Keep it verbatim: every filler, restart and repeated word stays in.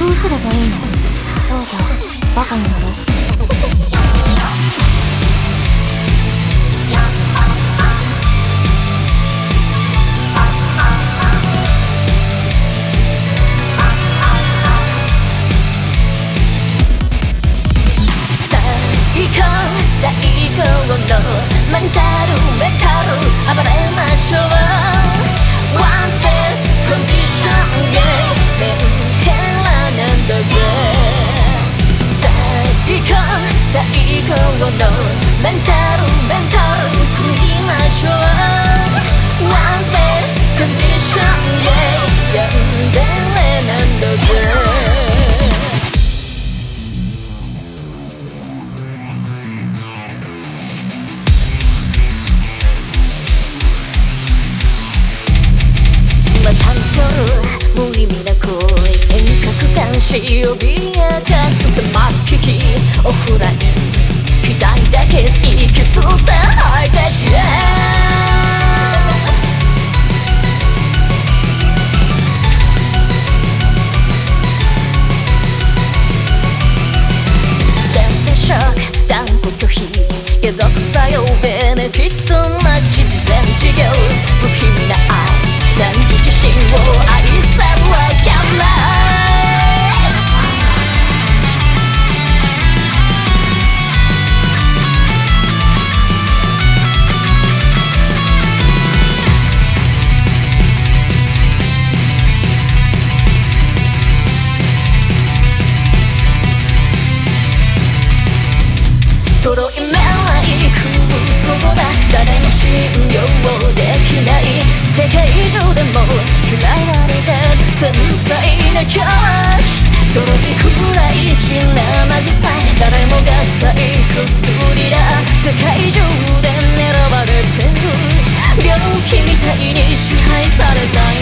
どうすればいいの？そうだ、バカになろう。 最高のメンタルメタル暴れましょう One space condition yeah メンヘラなんだぜ最高最高のメンタルメンタル食いましょう One space condition yeah ヤンデレなんだぜ無意味な声遠隔監視脅かす狭き機オフライン左だけ息吸ったハイタッチセンセーショック断固拒否解毒作用ベネフィットな事前事業不気味な愛何時自身を愛せるわけないとろい目ない空想だ誰も信用できない世界中でも嫌われて繊細なキャラとろいくらい血生臭い誰もがサイ薬だ世界中で狙われてる病気みたいに支配されたい